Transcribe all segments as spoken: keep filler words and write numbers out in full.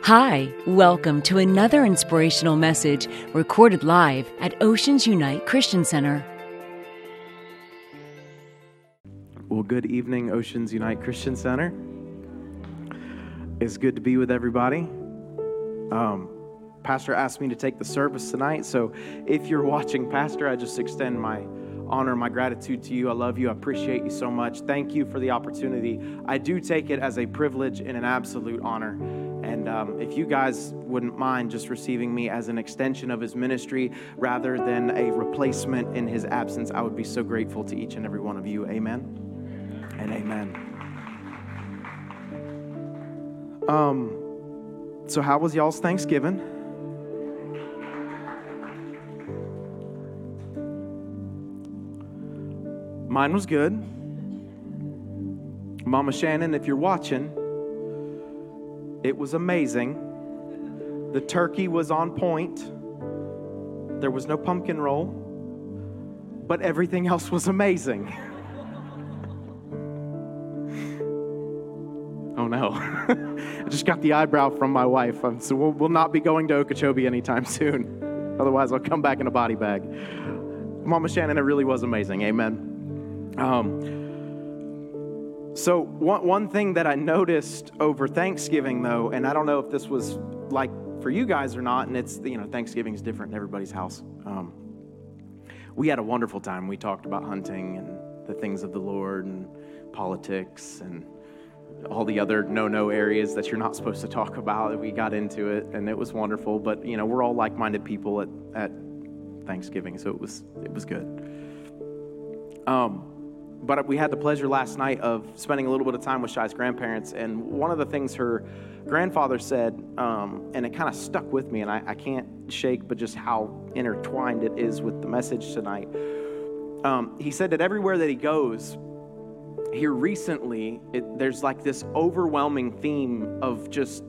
Hi, welcome to another inspirational message recorded live at Oceans Unite Christian Center. Well, good evening, Oceans Unite Christian Center. It's good to be with everybody. Um, Pastor asked me to take the service tonight, so if you're watching Pastor, I just extend my honor, my gratitude to you. I love you. I appreciate you so much. Thank you for the opportunity. I do take it as a privilege and an absolute honor. And um, if you guys wouldn't mind just receiving me as an extension of his ministry rather than a replacement in his absence, I would be so grateful to each and every one of you. Amen and amen. Um, so how was y'all's Thanksgiving? Mine was good. Mama Shannon, if you're watching, it was amazing. The turkey was on point. There was no pumpkin roll, but everything else was amazing. Oh no. I just got the eyebrow from my wife, so we'll, we'll not be going to Okeechobee anytime soon. Otherwise, I'll come back in a body bag. Mama Shannon, it really was amazing. Amen. Um, so one, one thing that I noticed over Thanksgiving, though, and I don't know if this was like for you guys or not, and it's, you know, Thanksgiving is different in everybody's house. Um, we had a wonderful time. We talked about hunting and the things of the Lord and politics and all the other no-no areas that you're not supposed to talk about. We got into it, and it was wonderful. But, you know, we're all like-minded people at, at Thanksgiving, so it was it was good. Um. But we had the pleasure last night of spending a little bit of time with Shai's grandparents, and one of the things her grandfather said, um, and it kind of stuck with me, and I, I can't shake but just how intertwined it is with the message tonight. Um, he said that everywhere that he goes, here recently, it, there's like this overwhelming theme of just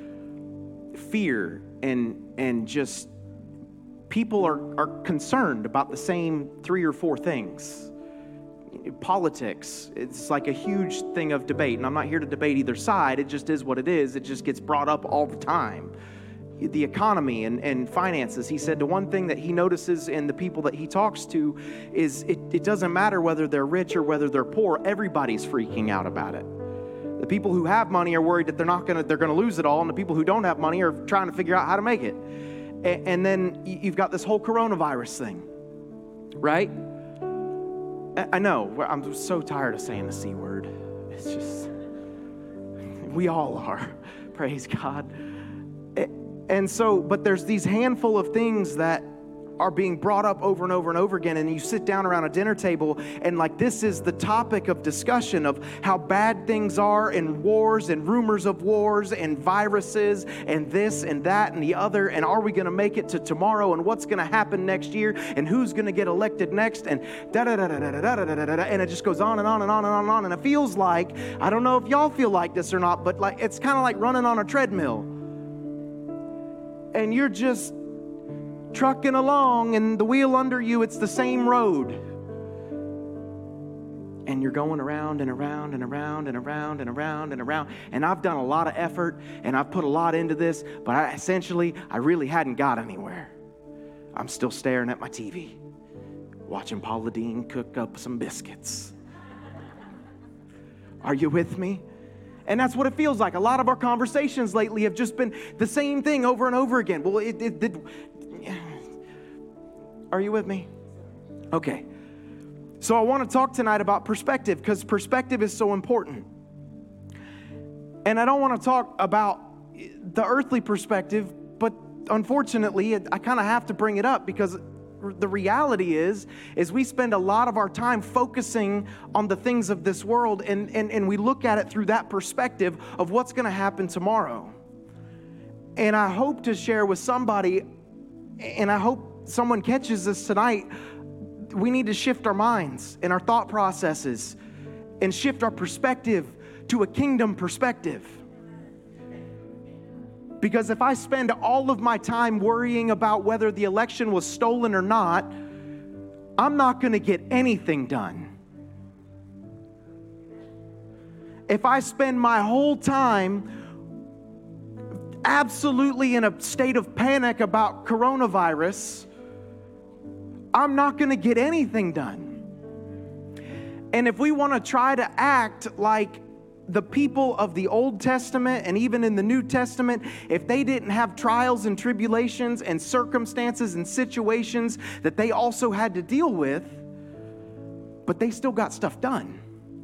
fear and and just people are, are concerned about the same three or four things. Politics, it's like a huge thing of debate, and I'm not here to debate either side. It just is what it is. It just gets brought up all the time. The economy and, and finances. He said the one thing that he notices in the people that he talks to is it, it doesn't matter whether they're rich or whether they're poor. Everybody's freaking out about it. The people who have money are worried that they're not gonna they're gonna lose it all, and the people who don't have money are trying to figure out how to make it. And, and then you've got this whole coronavirus thing, right? I know, I'm so tired of saying the C word. It's just, we all are, praise God. And so, but there's these handful of things that are being brought up over and over and over again, and you sit down around a dinner table, and like this is the topic of discussion of how bad things are, and wars and rumors of wars and viruses and this and that and the other, and are we going to make it to tomorrow, and what's going to happen next year, and who's going to get elected next, and da da da da da da da da da, and it just goes on and on and on and on and on, and it feels like, I don't know if y'all feel like this or not, but like it's kind of like running on a treadmill, and you're just trucking along, and the wheel under you, it's the same road. And you're going around and around and around and around and around and around. And I've done a lot of effort, and I've put a lot into this, but I, essentially, I really hadn't got anywhere. I'm still staring at my T V, watching Paula Deen cook up some biscuits. Are you with me? And that's what it feels like. A lot of our conversations lately have just been the same thing over and over again. Well, it, it, it are you with me? Okay. So I want to talk tonight about perspective, because perspective is so important. And I don't want to talk about the earthly perspective, but unfortunately, I kind of have to bring it up because the reality is, is we spend a lot of our time focusing on the things of this world, and, and, and we look at it through that perspective of what's going to happen tomorrow. And I hope to share with somebody, and I hope someone catches this tonight, we need to shift our minds and our thought processes and shift our perspective to a kingdom perspective. Because if I spend all of my time worrying about whether the election was stolen or not, I'm not going to get anything done. If I spend my whole time absolutely in a state of panic about coronavirus, I'm not going to get anything done. And if we want to try to act like the people of the Old Testament and even in the New Testament, if they didn't have trials and tribulations and circumstances and situations that they also had to deal with, but they still got stuff done.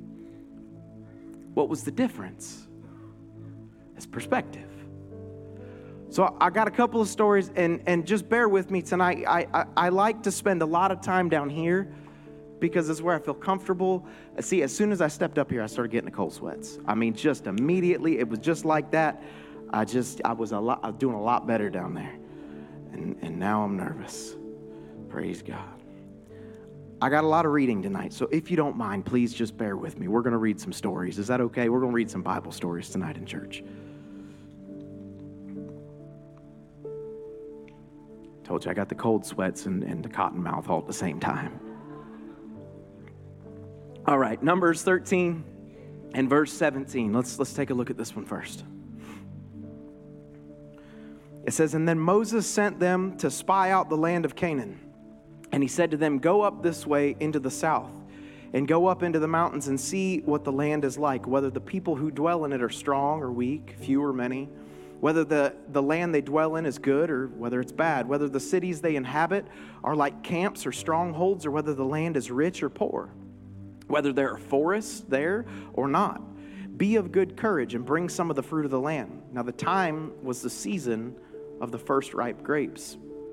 What was the difference? It's perspective. So I got a couple of stories, and, and just bear with me tonight. I, I, I like to spend a lot of time down here because it's where I feel comfortable. See, as soon as I stepped up here, I started getting the cold sweats. I mean, just immediately, it was just like that. I just, I was a lot, I was doing a lot better down there. And, and now I'm nervous. Praise God. I got a lot of reading tonight, so if you don't mind, please just bear with me. We're going to read some stories. Is that okay? We're going to read some Bible stories tonight in church. Told you I got the cold sweats and, and the cotton mouth all at the same time. All right, Numbers thirteen and verse seventeen. Let's, let's take a look at this one first. It says, "And then Moses sent them to spy out the land of Canaan. And he said to them, go up this way into the south, and go up into the mountains and see what the land is like, whether the people who dwell in it are strong or weak, few or many, whether the, the land they dwell in is good or whether it's bad, whether the cities they inhabit are like camps or strongholds, or whether the land is rich or poor, whether there are forests there or not. Be of good courage and bring some of the fruit of the land." Now the time was the season of the first ripe grapes.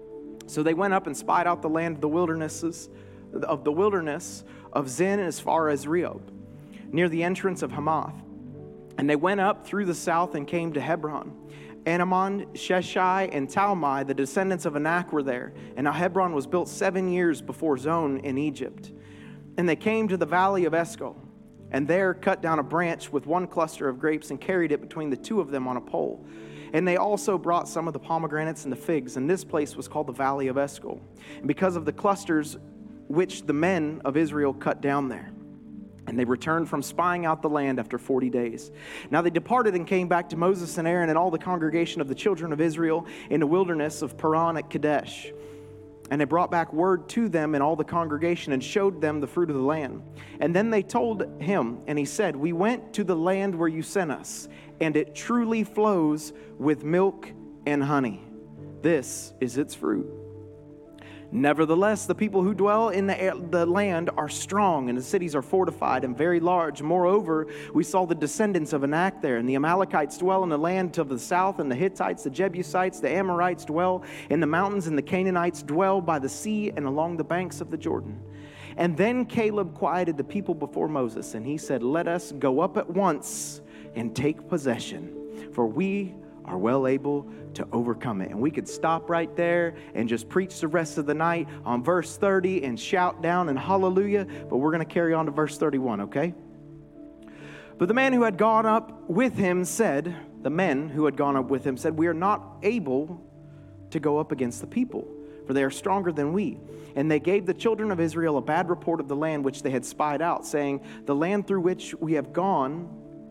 So they went up and spied out the land of the wildernesses, of the wilderness of Zin as far as Rehob, near the entrance of Hamath. And they went up through the south and came to Hebron. Anamon, Sheshai, and Talmai, the descendants of Anak, were there. And now Hebron was built seven years before Zon in Egypt. And they came to the valley of Eshcol, and there cut down a branch with one cluster of grapes and carried it between the two of them on a pole. And they also brought some of the pomegranates and the figs, and this place was called the Valley of Eshcol, and because of the clusters which the men of Israel cut down there. And they returned from spying out the land after forty days. Now they departed and came back to Moses and Aaron and all the congregation of the children of Israel in the wilderness of Paran at Kadesh. And they brought back word to them and all the congregation and showed them the fruit of the land. And then they told him, and he said, "We went to the land where you sent us, and it truly flows with milk and honey. This is its fruit. Nevertheless, the people who dwell in the, the land are strong, and the cities are fortified and very large. Moreover, we saw the descendants of Anak there, and the Amalekites dwell in the land to the south, and the Hittites, the Jebusites, the Amorites dwell in the mountains, and the Canaanites dwell by the sea and along the banks of the Jordan." And then Caleb quieted the people before Moses, and he said, "Let us go up at once and take possession, for we are well able to overcome it." And we could stop right there and just preach the rest of the night on verse thirty and shout down and hallelujah, but we're going to carry on to verse thirty-one, okay? "But the man who had gone up with him said," the men who had gone up with him said, "We are not able to go up against the people, for they are stronger than we. And they gave the children of Israel a bad report of the land which they had spied out, saying, The land through which we have gone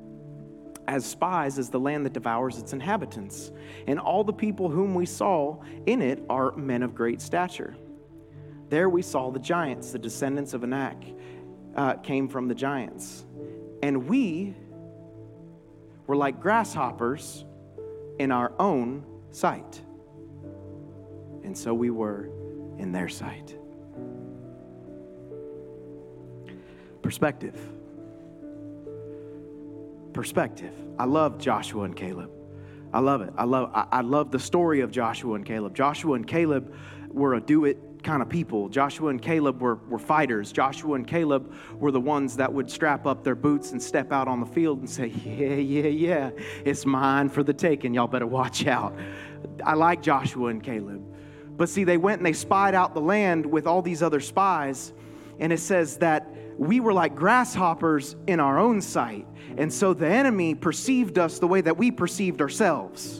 as spies is the land that devours its inhabitants. And all the people whom we saw in it are men of great stature. There we saw the giants, the descendants of Anak, uh, came from the giants. And we were like grasshoppers in our own sight. And so we were in their sight." Perspective. Perspective. I love Joshua and Caleb. I love it. I love I, I love the story of Joshua and Caleb. Joshua and Caleb were a do-it kind of people. Joshua and Caleb were, were fighters. Joshua and Caleb were the ones that would strap up their boots and step out on the field and say, yeah, yeah, yeah, it's mine for the taking. Y'all better watch out. I like Joshua and Caleb. But see, they went and they spied out the land with all these other spies. And it says that we were like grasshoppers in our own sight. And so the enemy perceived us the way that we perceived ourselves.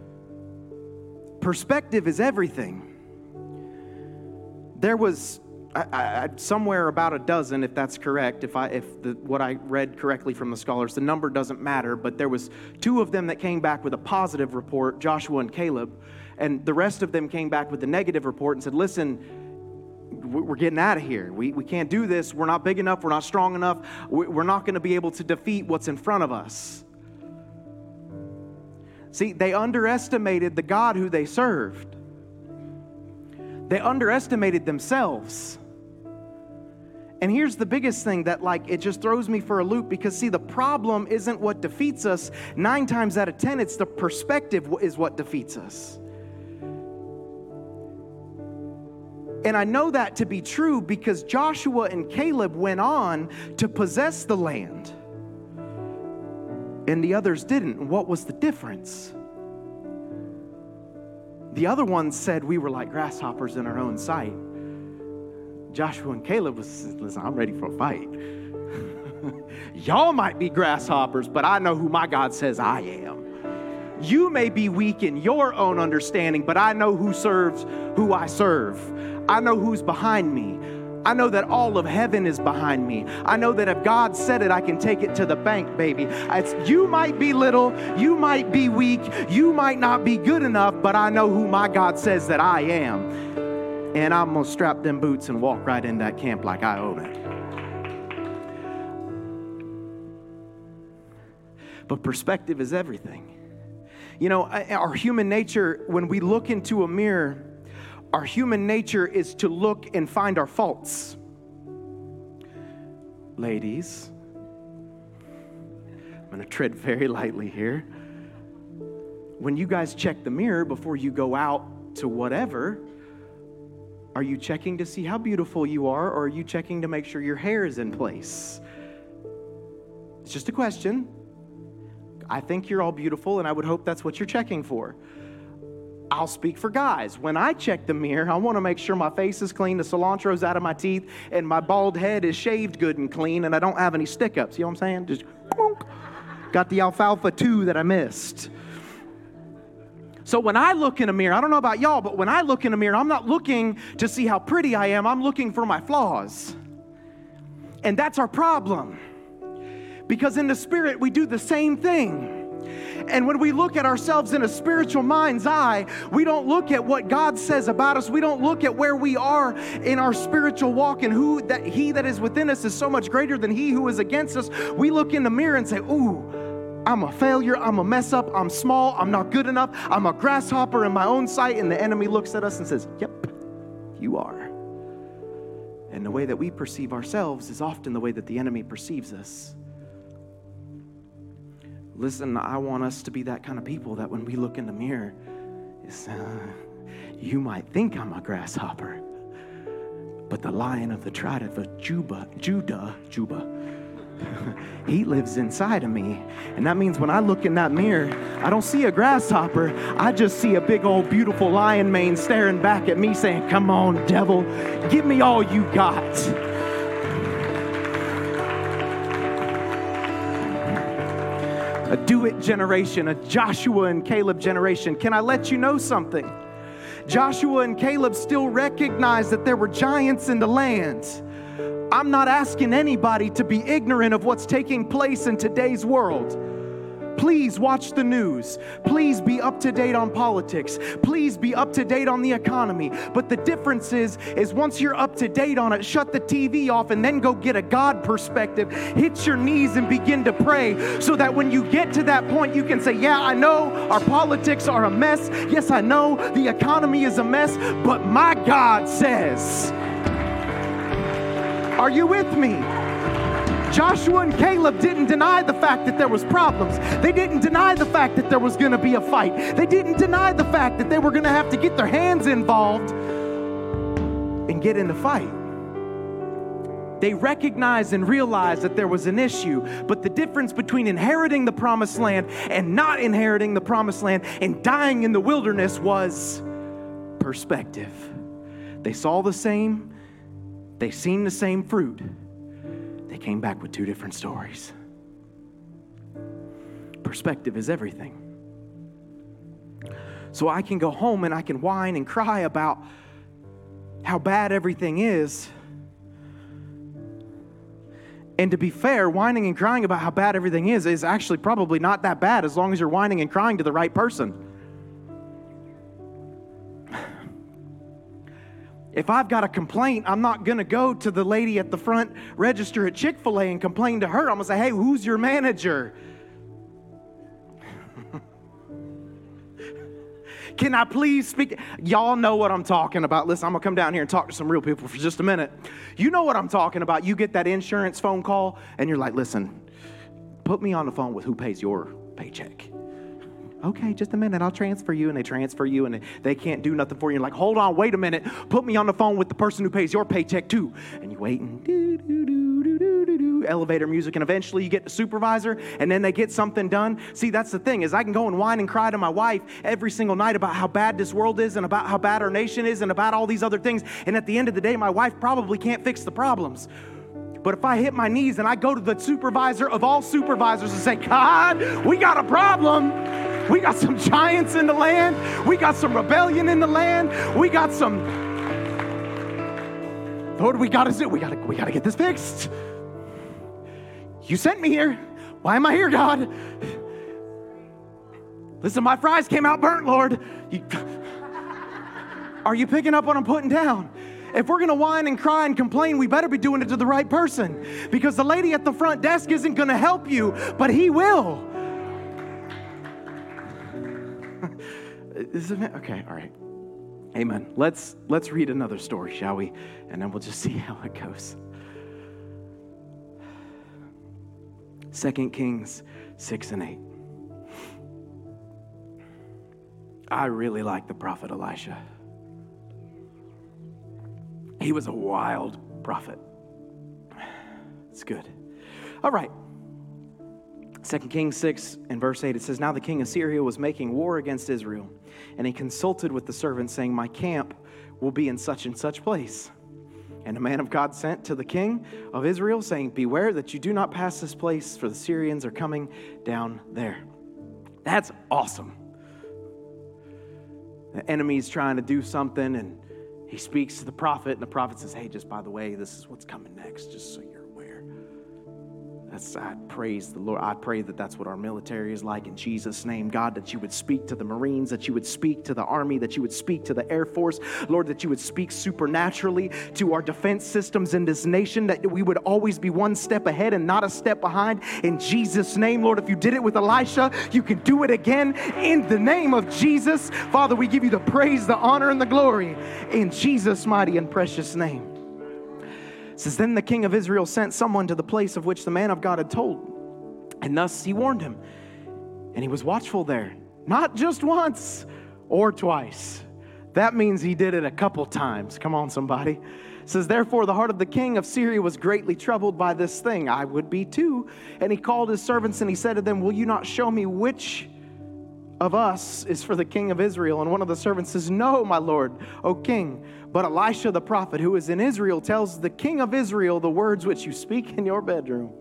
Perspective is everything. There was I, I, somewhere about a dozen, if that's correct, if I if the, what I read correctly from the scholars, the number doesn't matter, but there was two of them that came back with a positive report, Joshua and Caleb, and the rest of them came back with a negative report and said, listen, we're getting out of here. We, we can't do this. We're not big enough. We're not strong enough. We're not going to be able to defeat what's in front of us. See, they underestimated the God who they served. They underestimated themselves. And here's the biggest thing that, like, it just throws me for a loop, because, see, the problem isn't what defeats us. Nine times out of ten, it's the perspective is what defeats us. And I know that to be true because Joshua and Caleb went on to possess the land, and the others didn't. And what was the difference? The other ones said we were like grasshoppers in our own sight. Joshua and Caleb was, listen, I'm ready for a fight. Y'all might be grasshoppers, but I know who my God says I am. You may be weak in your own understanding, but I know who serves who I serve. I know who's behind me. I know that all of heaven is behind me. I know that if God said it, I can take it to the bank, baby. It's, you might be little, you might be weak, you might not be good enough, but I know who my God says that I am. And I'm going to strap them boots and walk right in that camp like I own it. But perspective is everything. You know, our human nature, when we look into a mirror, our human nature is to look and find our faults. Ladies, I'm going to tread very lightly here. When you guys check the mirror before you go out to whatever, are you checking to see how beautiful you are, or are you checking to make sure your hair is in place? It's just a question. I think you're all beautiful, and I would hope that's what you're checking for. I'll speak for guys. When I check the mirror, I want to make sure my face is clean, the cilantro's out of my teeth, and my bald head is shaved good and clean, and I don't have any stick-ups. You know what I'm saying? Just clunk. Got the alfalfa two that I missed. So when I look in a mirror, I don't know about y'all, but when I look in a mirror, I'm not looking to see how pretty I am. I'm looking for my flaws. And that's our problem. Because in the spirit, we do the same thing. And when we look at ourselves in a spiritual mind's eye, we don't look at what God says about us. We don't look at where we are in our spiritual walk and who that He that is within us is so much greater than he who is against us. We look in the mirror and say, ooh, I'm a failure, I'm a mess up, I'm small, I'm not good enough, I'm a grasshopper in my own sight. And the enemy looks at us and says, yep, you are. And the way that we perceive ourselves is often the way that the enemy perceives us. Listen, I want us to be that kind of people that when we look in the mirror, it's, uh, you might think I'm a grasshopper, but the Lion of the tribe of Judah, Judah, Judah, He lives inside of me. And that means when I look in that mirror, I don't see a grasshopper. I just see a big old beautiful lion mane staring back at me saying, come on, devil, give me all you got. A do-it generation, a Joshua and Caleb generation. Can I let you know something? Joshua and Caleb still recognized that there were giants in the land. I'm not asking anybody to be ignorant of what's taking place in today's world. Please watch the news. Please be up to date on politics. Please be up to date on the economy. But the difference is, is once you're up to date on it, shut the T V off and then go get a God perspective. Hit your knees and begin to pray so that when you get to that point, you can say, yeah, I know our politics are a mess. Yes, I know the economy is a mess, but my God says... Are you with me? Joshua and Caleb didn't deny the fact that there was problems. They didn't deny the fact that there was going to be a fight. They didn't deny the fact that they were going to have to get their hands involved and get in the fight. They recognized and realized that there was an issue, but the difference between inheriting the promised land and not inheriting the promised land and dying in the wilderness was perspective. They saw the same. They seen the same fruit. They came back with two different stories. Perspective is everything. So I can go home and I can whine and cry about how bad everything is, And to be fair, whining and crying about how bad everything is is actually probably not that bad as long as you're whining and crying to the right person. If I've got a complaint, I'm not going to go to the lady at the front register at Chick-fil-A and complain to her. I'm going to say, hey, who's your manager? Can I please speak? Y'all know what I'm talking about. Listen, I'm going to come down here and talk to some real people for just a minute. You know what I'm talking about. You get that insurance phone call, and you're like, listen, put me on the phone with who pays your paycheck. Okay, just a minute, I'll transfer you. And they transfer you, and they, they can't do nothing for you. You're like, hold on, wait a minute. Put me on the phone with the person who pays your paycheck too. And you wait and do, do, do, do, do, do, do, elevator music, and eventually you get the supervisor, and then they get something done. See, that's the thing, is I can go and whine and cry to my wife every single night about how bad this world is and about how bad our nation is and about all these other things. And at the end of the day, my wife probably can't fix the problems. But if I hit my knees and I go to the supervisor of all supervisors and say, God, we got a problem. We got some giants in the land. We got some rebellion in the land. We got some, Lord, we got to do, we got to, we got to get this fixed. You sent me here. Why am I here, God? Listen, my fries came out burnt, Lord. You, are you picking up what I'm putting down? If we're going to whine and cry and complain, we better be doing it to the right person, because the lady at the front desk isn't going to help you, but he will. Isn't it? Okay, all right. Amen. Let's let's read another story, shall we? And then we'll just see how it goes. Second Kings six and eight. I really like the prophet Elisha. He was a wild prophet. It's good. All right. Second Kings six and verse eight, it says, now the king of Syria was making war against Israel, and he consulted with the servants, saying, my camp will be in such and such place. And a man of God sent to the king of Israel, saying, beware that you do not pass this place, for the Syrians are coming down there. That's awesome. The enemy's trying to do something, and he speaks to the prophet, and the prophet says, hey, just by the way, this is what's coming next, just so you're aware. That's, I praise the Lord. I pray that that's what our military is like in Jesus' name. God, that you would speak to the Marines, that you would speak to the Army, that you would speak to the Air Force. Lord, that you would speak supernaturally to our defense systems in this nation, that we would always be one step ahead and not a step behind. In Jesus' name, Lord, if you did it with Elisha, you can do it again in the name of Jesus. Father, we give you the praise, the honor, and the glory in Jesus' mighty and precious name. It says, then the king of Israel sent someone to the place of which the man of God had told. And thus he warned him. And he was watchful there, not just once or twice. That means he did it a couple times. Come on, somebody. It says, therefore the heart of the king of Syria was greatly troubled by this thing. I would be too. And he called his servants and he said to them, will you not show me which of us is for the king of Israel? And one of the servants says, no, my lord, O king. But Elisha the prophet, who is in Israel, tells the king of Israel the words which you speak in your bedroom.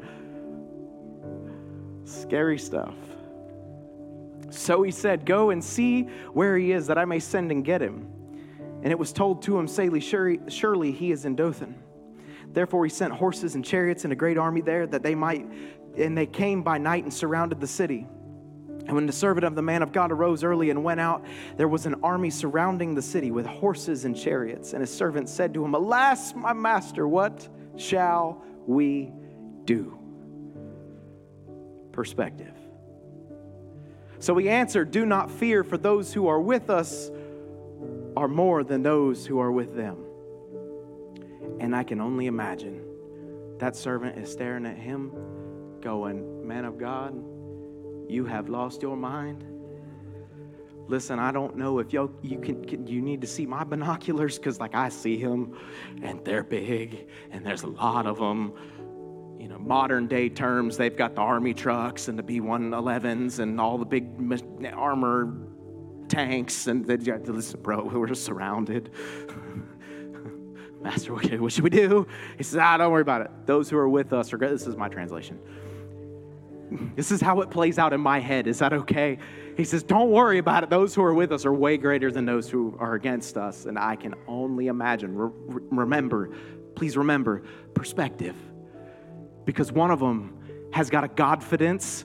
Scary stuff. So he said, go and see where he is, that I may send and get him. And it was told to him, say, surely, surely he is in Dothan. Therefore he sent horses and chariots and a great army there, that they might, and they came by night and surrounded the city. And when the servant of the man of God arose early and went out, there was an army surrounding the city with horses and chariots. And his servant said to him, alas, my master, what shall we do? Perspective. So he answered, do not fear, for those who are with us are more than those who are with them. And I can only imagine that servant is staring at him going, man of God, you have lost your mind. Listen, I don't know if you you can, can you need to see my binoculars, because like I see him and they're big and there's a lot of them. You know, modern day terms, they've got the army trucks and the B one elevens and all the big armor tanks, and they got to listen, bro, we're surrounded. Master, what should we do? He says, ah, don't worry about it. Those who are with us are good. This is my translation. This is how it plays out in my head. Is that okay? He says, don't worry about it. Those who are with us are way greater than those who are against us. And I can only imagine. Re- remember, please remember, perspective. Because one of them has got a Godfidence,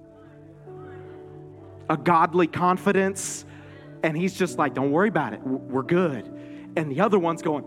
a godly confidence, and he's just like, don't worry about it, we're good. And the other one's going,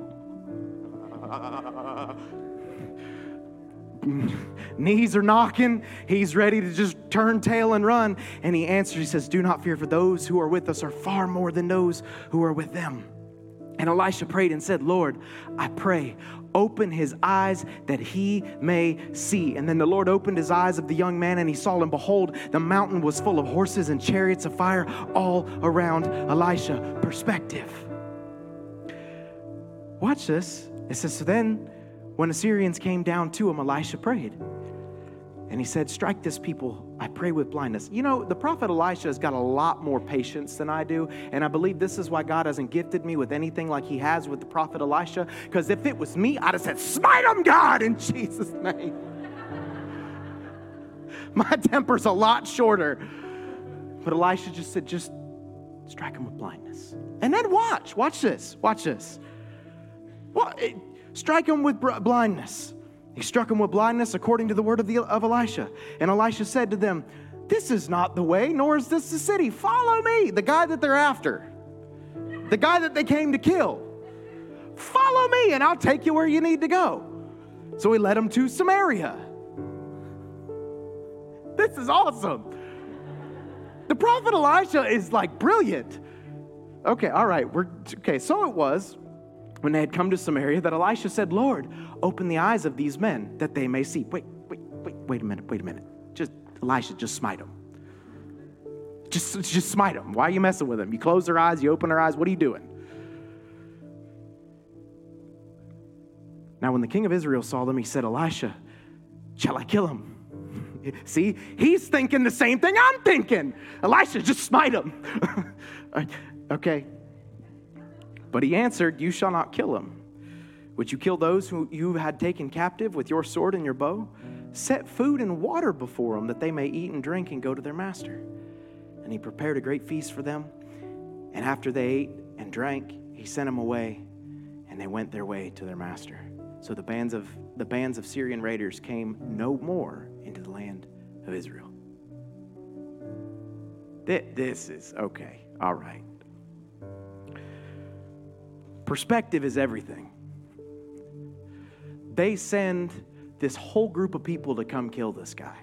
knees are knocking, he's ready to just turn tail and run. And he answers, he says, do not fear, for those who are with us are far more than those who are with them. And Elisha prayed and said, Lord, I pray, open his eyes that he may see. And then the Lord opened his eyes of the young man, and he saw, and behold, the mountain was full of horses and chariots of fire all around Elisha. Perspective. Watch this. It says, so then when the Syrians came down to him, Elisha prayed. And he said, strike this people, I pray, with blindness. You know, the prophet Elisha has got a lot more patience than I do. And I believe this is why God hasn't gifted me with anything like he has with the prophet Elisha. Because if it was me, I'd have said, smite them, God, in Jesus' name. My temper's a lot shorter. But Elisha just said, just strike him with blindness. And then watch, watch this, watch this. What? Strike him with blindness. He struck him with blindness according to the word of, the, of Elisha. And Elisha said to them, this is not the way, nor is this the city. Follow me, the guy that they're after, the guy that they came to kill. Follow me, and I'll take you where you need to go. So he led him to Samaria. This is awesome. The prophet Elisha is like brilliant. Okay, all right. We're okay. So it was, when they had come to Samaria, that Elisha said, Lord, open the eyes of these men that they may see. Wait, wait, wait, wait a minute, wait a minute. Just, Elisha, just smite them. Just, just smite them. Why are you messing with them? You close their eyes, you open their eyes. What are you doing? Now, when the king of Israel saw them, he said, Elisha, shall I kill him? See, he's thinking the same thing I'm thinking. Elisha, just smite him. Okay. But he answered, you shall not kill him. Would you kill those who you had taken captive with your sword and your bow? Set food and water before them, that they may eat and drink and go to their master. And he prepared a great feast for them. And after they ate and drank, he sent them away, and they went their way to their master. So the bands of the bands of Syrian raiders came no more into the land of Israel. This is okay. All right. Perspective is everything. They send this whole group of people to come kill this guy.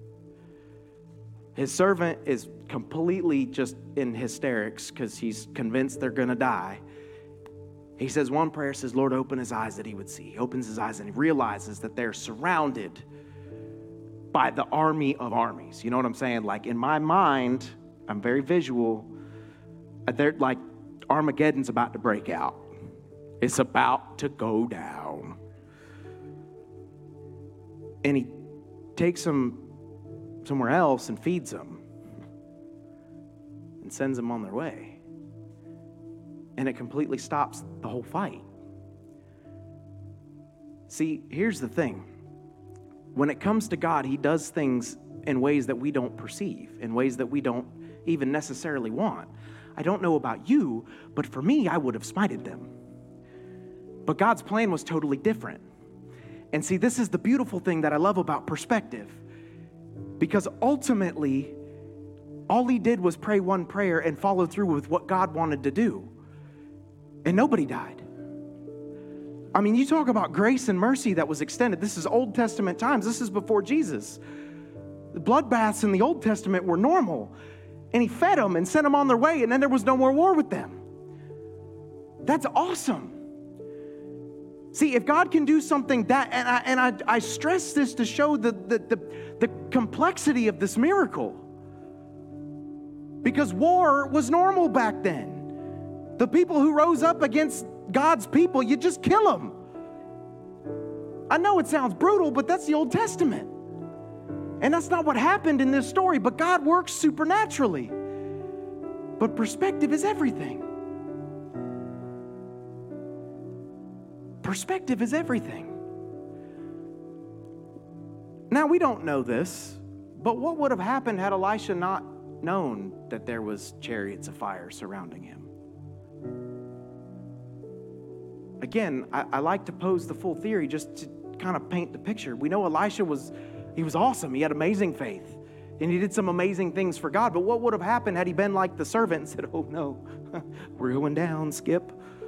His servant is completely just in hysterics because he's convinced they're going to die. He says one prayer, says, Lord, open his eyes that he would see. He opens his eyes and he realizes that they're surrounded by the army of armies. You know what I'm saying? Like in my mind, I'm very visual. They're like Armageddon's about to break out. It's about to go down. And he takes them somewhere else and feeds them and sends them on their way. And it completely stops the whole fight. See, here's the thing. When it comes to God, he does things in ways that we don't perceive, in ways that we don't even necessarily want. I don't know about you, but for me, I would have smited them. But God's plan was totally different. And see, this is the beautiful thing that I love about perspective. Because ultimately, all he did was pray one prayer and follow through with what God wanted to do. And nobody died. I mean, you talk about grace and mercy that was extended. This is Old Testament times. This is before Jesus. The bloodbaths in the Old Testament were normal. And he fed them and sent them on their way, and then there was no more war with them. That's awesome. See, if God can do something that, and I, and I, I stress this to show the, the, the, the complexity of this miracle. Because war was normal back then. The people who rose up against God's people, you just kill them. I know it sounds brutal, but that's the Old Testament. And that's not what happened in this story, but God works supernaturally. But perspective is everything. Perspective is everything. Now, we don't know this, but what would have happened had Elisha not known that there was chariots of fire surrounding him? Again, I, I like to pose the full theory just to kind of paint the picture. We know Elisha was, he was awesome. He had amazing faith. And he did some amazing things for God. But what would have happened had he been like the servant and said, oh no, we're going down, Skip?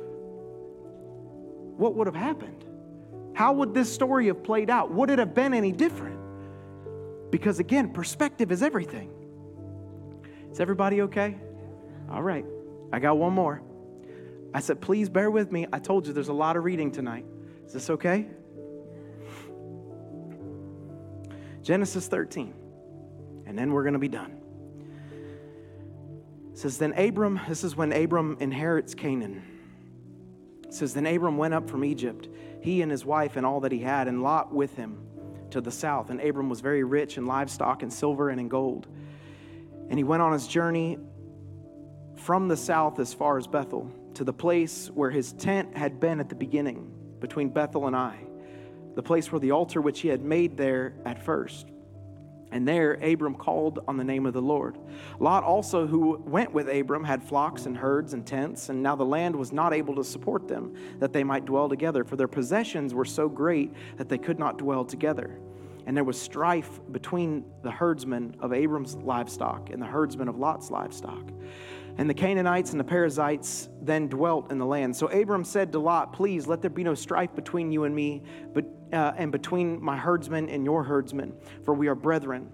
What would have happened? How would this story have played out? Would it have been any different? Because again, perspective is everything. Is everybody okay? All right. I got one more. I said, please bear with me. I told you there's a lot of reading tonight. Is this okay? Genesis thirteen. And then we're going to be done. It says, then Abram, this is when Abram inherits Canaan. It says, then Abram went up from Egypt, he and his wife and all that he had, and Lot with him to the south. And Abram was very rich in livestock and silver and in gold. And he went on his journey from the south as far as Bethel, to the place where his tent had been at the beginning, between Bethel and Ai, the place where the altar which he had made there at first. And there Abram called on the name of the Lord. Lot also, who went with Abram, had flocks and herds and tents, and now the land was not able to support them, that they might dwell together, for their possessions were so great that they could not dwell together. And there was strife between the herdsmen of Abram's livestock and the herdsmen of Lot's livestock. And the Canaanites and the Perizzites then dwelt in the land. So Abram said to Lot, please let there be no strife between you and me, but uh, and between my herdsmen and your herdsmen, for we are brethren.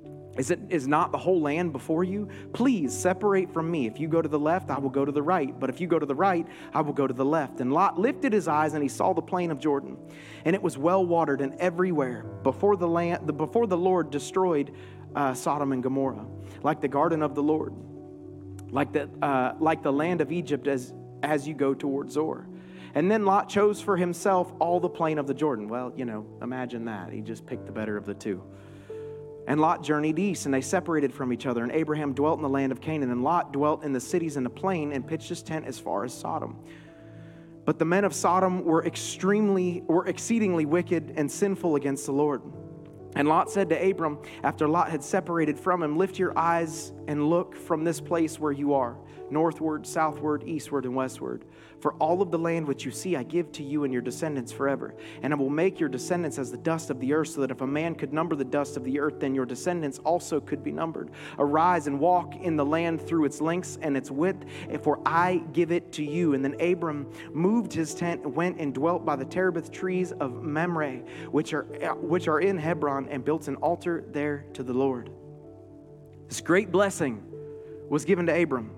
Is it is not the whole land before you? Please separate from me. If you go to the left, I will go to the right. But if you go to the right, I will go to the left. And Lot lifted his eyes, and he saw the plain of Jordan, and it was well watered, and everywhere before the land, the, before the Lord destroyed uh, Sodom and Gomorrah, like the garden of the Lord, like the uh, like the land of Egypt as as you go toward Zoar. And then Lot chose for himself all the plain of the Jordan. Well, you know, imagine that. He just picked the better of the two. And Lot journeyed east, and they separated from each other. And Abraham dwelt in the land of Canaan, and Lot dwelt in the cities in the plain and pitched his tent as far as Sodom. But the men of Sodom were extremely, were exceedingly wicked and sinful against the Lord. And Lot said to Abram, after Lot had separated from him, lift your eyes and look from this place where you are, northward, southward, eastward, and westward. For all of the land which you see I give to you and your descendants forever. And I will make your descendants as the dust of the earth, so that if a man could number the dust of the earth, then your descendants also could be numbered. Arise and walk in the land through its lengths and its width, for I give it to you. And then Abram moved his tent and went and dwelt by the terebinth trees of Mamre, which are, which are in Hebron, and built an altar there to the Lord. This great blessing was given to Abram.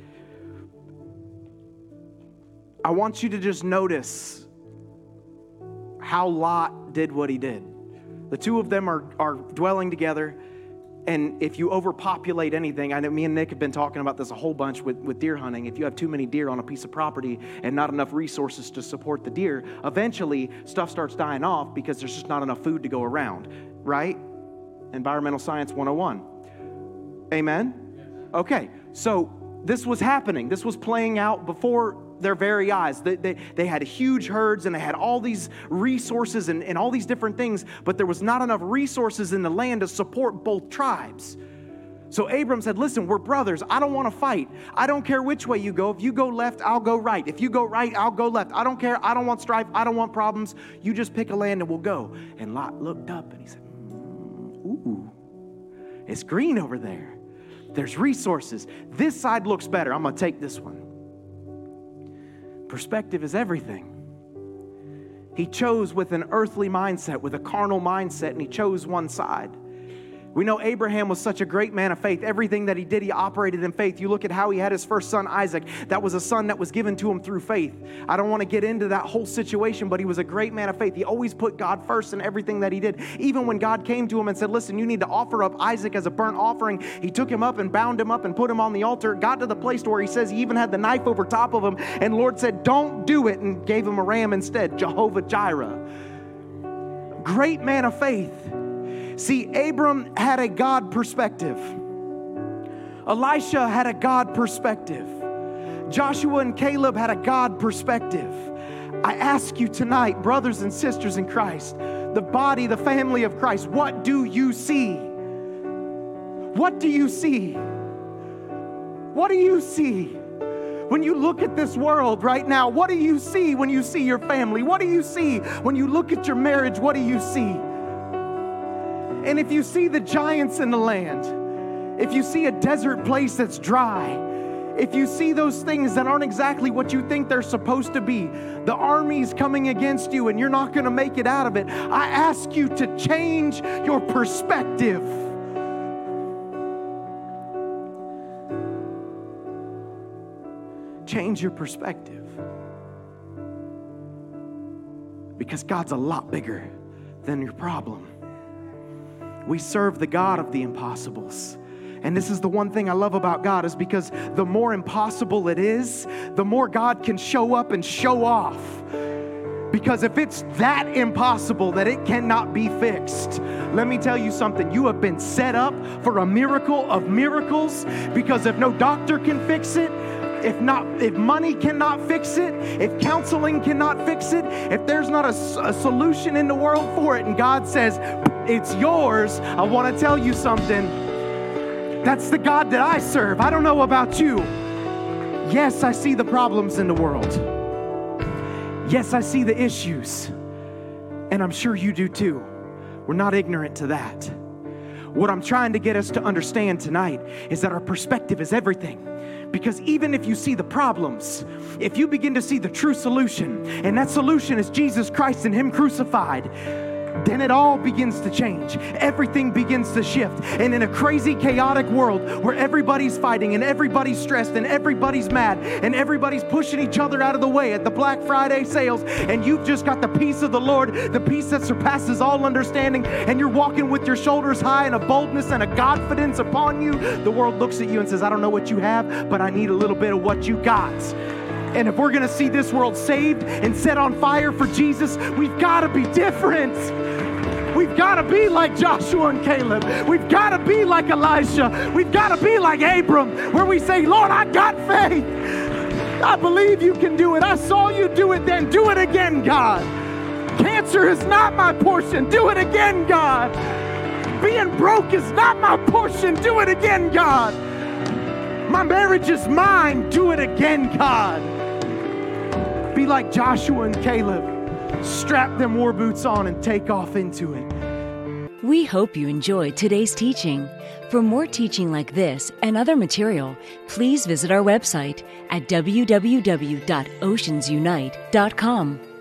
I want you to just notice how Lot did what he did. The two of them are, are dwelling together, and if you overpopulate anything, I know me and Nick have been talking about this a whole bunch with, with deer hunting. If you have too many deer on a piece of property and not enough resources to support the deer, eventually stuff starts dying off because there's just not enough food to go around, right? Environmental Science one oh one. Amen? Okay, so this was happening. This was playing out before their very eyes. They, they, they had huge herds, and they had all these resources and, and all these different things, but there was not enough resources in the land to support both tribes. So Abram said, listen, we're brothers. I don't want to fight. I don't care which way you go. If you go left, I'll go right. If you go right, I'll go left. I don't care. I don't want strife. I don't want problems. You just pick a land and we'll go. And Lot looked up and he said, mm, ooh, it's green over there. There's resources. This side looks better. I'm going to take this one. Perspective is everything. He chose with an earthly mindset, with a carnal mindset, and he chose one side. We know Abraham was such a great man of faith. Everything that he did, he operated in faith. You look at how he had his first son, Isaac. That was a son that was given to him through faith. I don't want to get into that whole situation, but he was a great man of faith. He always put God first in everything that he did. Even when God came to him and said, listen, you need to offer up Isaac as a burnt offering, he took him up and bound him up and put him on the altar. Got to the place where he says he even had the knife over top of him. And the Lord said, don't do it, and gave him a ram instead, Jehovah Jireh. Great man of faith. See, Abram had a God perspective. Elisha had a God perspective. Joshua and Caleb had a God perspective. I ask you tonight, brothers and sisters in Christ, the body, the family of Christ, what do you see? What do you see? What do you see? When you look at this world right now, what do you see when you see your family? What do you see when you look at your marriage? What do you see? And if you see the giants in the land, if you see a desert place that's dry, if you see those things that aren't exactly what you think they're supposed to be, the army's coming against you and you're not going to make it out of it, I ask you to change your perspective. Change your perspective. Because God's a lot bigger than your problem. We serve the God of the impossibles. And this is the one thing I love about God, is because the more impossible it is, the more God can show up and show off. Because if it's that impossible that it cannot be fixed, let me tell you something. You have been set up for a miracle of miracles, because if no doctor can fix it, If not, if money cannot fix it, if counseling cannot fix it, if there's not a, a solution in the world for it, and God says, it's yours, I want to tell you something. That's the God that I serve. I don't know about you. Yes, I see the problems in the world. Yes, I see the issues. And I'm sure you do too. We're not ignorant to that. What I'm trying to get us to understand tonight is that our perspective is everything. Because even if you see the problems, if you begin to see the true solution, and that solution is Jesus Christ and Him crucified, then it all begins to change. Everything begins to shift. And in a crazy, chaotic world where everybody's fighting and everybody's stressed and everybody's mad and everybody's pushing each other out of the way at the Black Friday sales, and you've just got the peace of the Lord, the peace that surpasses all understanding, and you're walking with your shoulders high and a boldness and a confidence upon you, the world looks at you and says, I don't know what you have, but I need a little bit of what you got. And if we're going to see this world saved and set on fire for Jesus, we've got to be different. We've got to be like Joshua and Caleb. We've got to be like Elisha. We've got to be like Abram, where we say, Lord, I got faith. I believe you can do it. I saw you do it then. Do it again, God. Cancer is not my portion. Do it again, God. Being broke is not my portion. Do it again, God. My marriage is mine. Do it again, God. Be like Joshua and Caleb. Strap them war boots on and take off into it. We hope you enjoyed today's teaching. For more teaching like this and other material, please visit our website at w w w dot oceans unite dot com.